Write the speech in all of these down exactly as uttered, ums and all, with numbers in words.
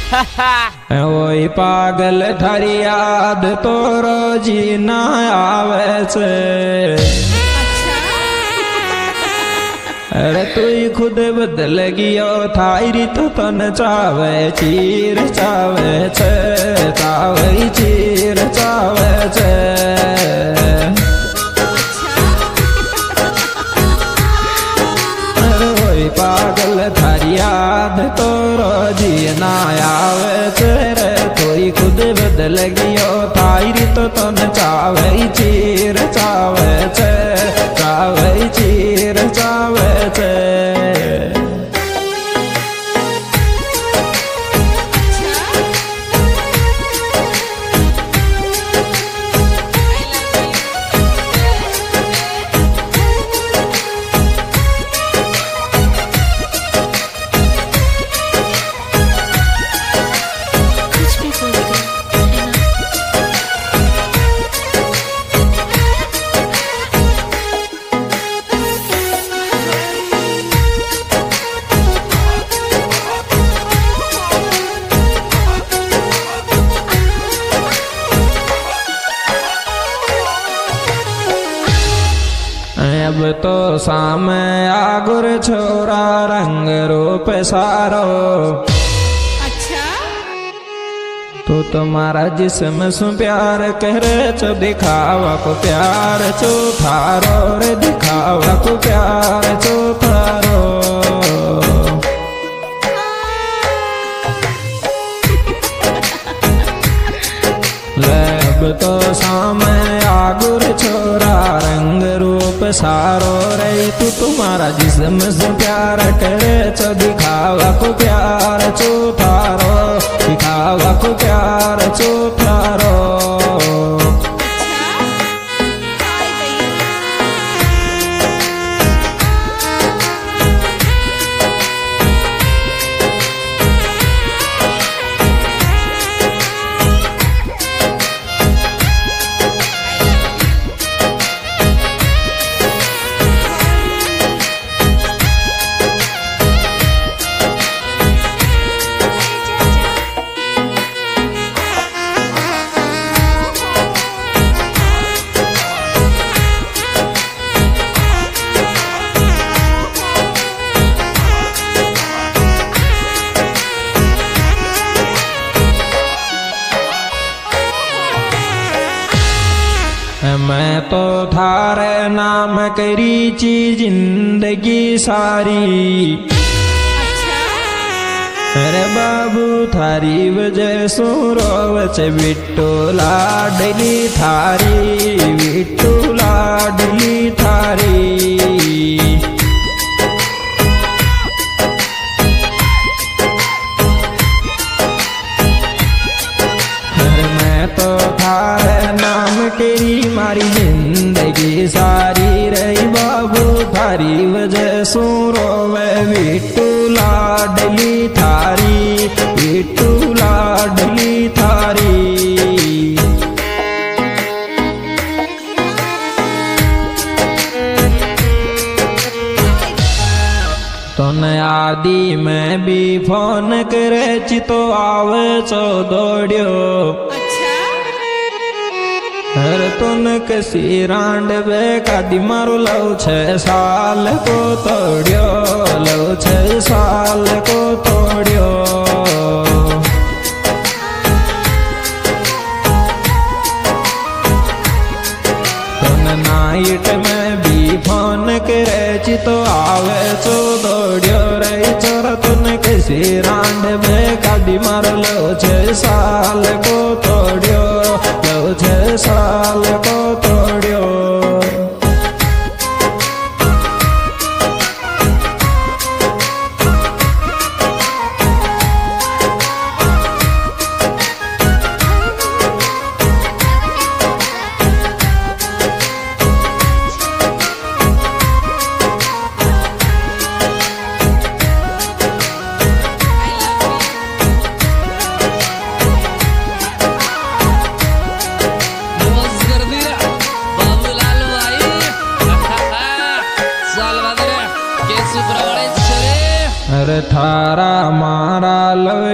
ओई पागल थारी याद तो रोजी ना आवे छे। अरे तू ही खुद बदल गियो थारी तो तन चावे चीर चावे छे, चावे चीर चावे छे। अरे ओई पागल थारी याद तो रोजी ना आवे छे रे। तू ही खुद बदल गियो थारी तो तन चावे चीर चावे छे, चावे चीर चावे छे। अब तो सामे आगुर छोरा रंग रूप सारो। अच्छा तो तुम्हारा जिसम सु प्यार करे चो दिखावा को प्यार चो थारो रे, दिखावा को प्यार चो थारो। अब तो सामे आगुर छोरा रंग रूप सारो रे। तू तुम्हारा जिस्म से प्यार करे चो दिखावा को प्यार चो थारो, दिखावा को प्यार चो थारो। मैं तो थारे नाम करी ची जिंदगी सारी। अरे बाबू थारी वजह सु रोवच बिट्टू लाडली थारी, बिट्टू लाडली थारी। मैं तो थारे नाम तेरी मारी जिंदगी सारी रही बाबू थारी वजह सु रोवे बिट्टू लाडली थारी, बिट्टू लाडली थारी। तो आदि में भी फोन करे चितो आवे चो दौड़ियो। हर तुन कसी रांड बे कादी मारो लव छह साल को तोड़ियो, लव छह साल को तोड़ियो। तुन नाइट में भी फोन करे चितो आवे चो दौड़ियो रे चोरा। तुन कसी रांड बे कादी मारो लव छह साल को तोड़ियो, लव छह साल को तोड़ियो। कर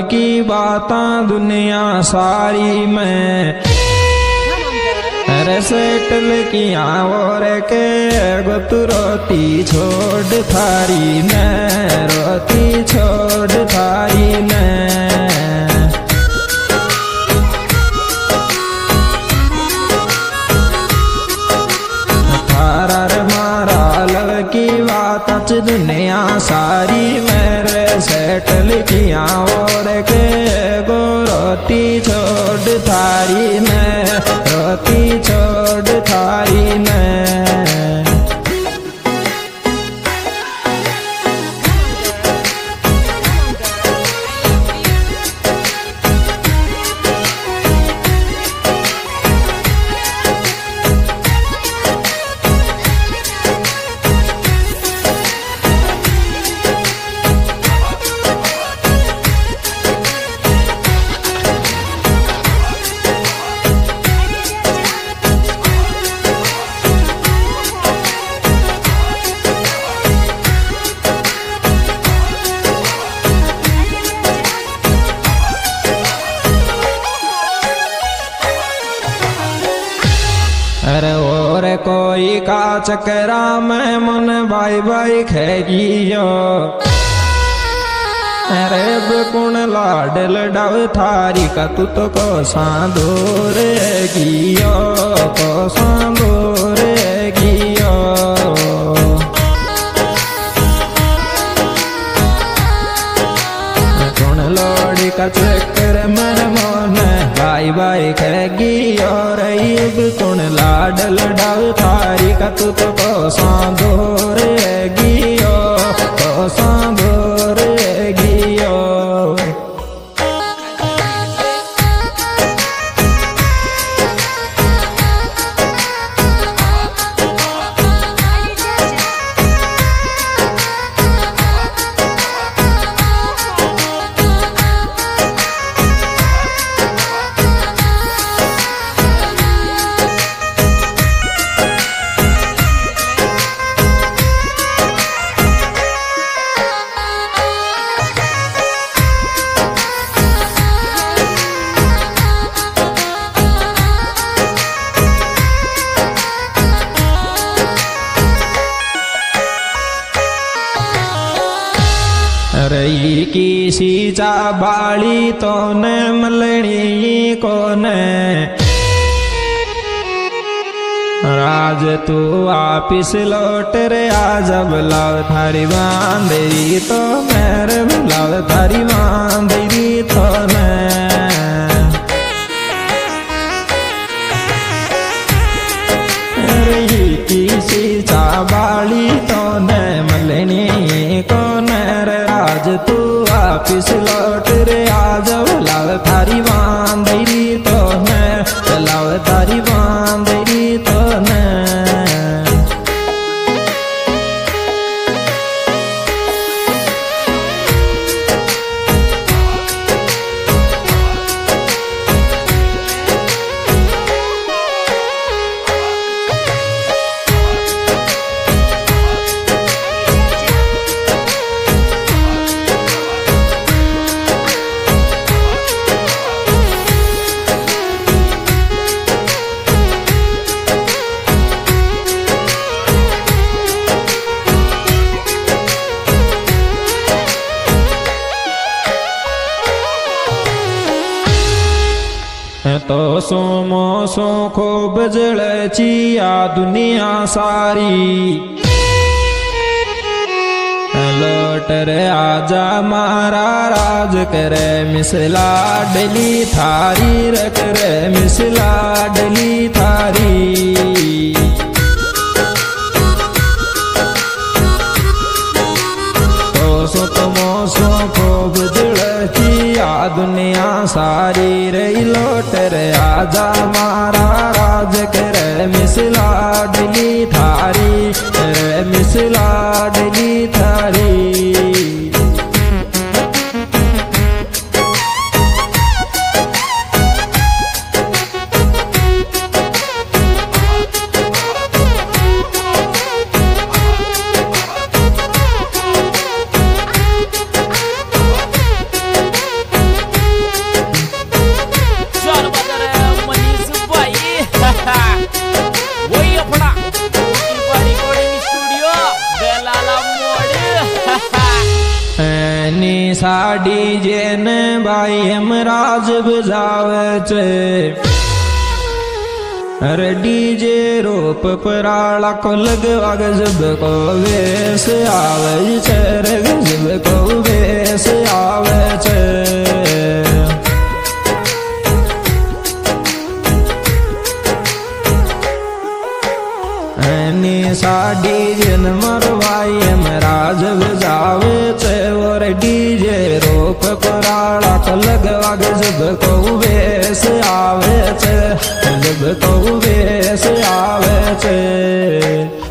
की बातां दुनिया सारी में अरे सेटल किया और के गुत रोती छोड़ थारी ने रोती छोड़ थारी ने थारा रे मारा लव की बात च दुनिया सारी मेरे सेटल किया और के गो रोती छोड़ थारी ने रोती छोड़ थारी ने अरे और कोई का चकरा में मन बाई बाई खेगियो अरे बेकुण लाड लडाव थारी का तू तो को सांदोर गियो को सांदोर गियो कुण लोड़ी का चक्कर मन मन बाई बाई खेगी और कुण लाड लडाव थारी का तू तो को सांदोर गियो को सांदोर गियो रही की सीचा बाली तो न मलनी को न राज तू वापिस लौट रे आज बुलाव थारी बांधरी तो मेरे बुलाव थारी बांधरी तो न रही की सीचा बाली तो न मलनी को न आज तू वापिस लौट रे आज बुलाव थारी बांधरी तो मैं बुलाव थारी बांधरी तो मैं तो सोमो सो खूब जलचिया दुनिया सारी लौट रे आजा मारा राज करे मिसला डली थारी रख रे मिसला डली थारी तो सो तुमो सो खूब जलचिया दुनिया सारी रही लौट रे आजा मारा राज करे मिसला डली थारी रे मिसला डली थारी सा डीजे ने भाई हम राज बजावे छे। अरे डीजे रूप पराला को लगवा गजब को वेश आवे छे रे गजब को वेश आवे छे। सा डीजे न मरवाई हम राज बजावे छे और डीजे रूप पराला को लगवा गजब को वेश आवे छे गजब को वेश आवे छे।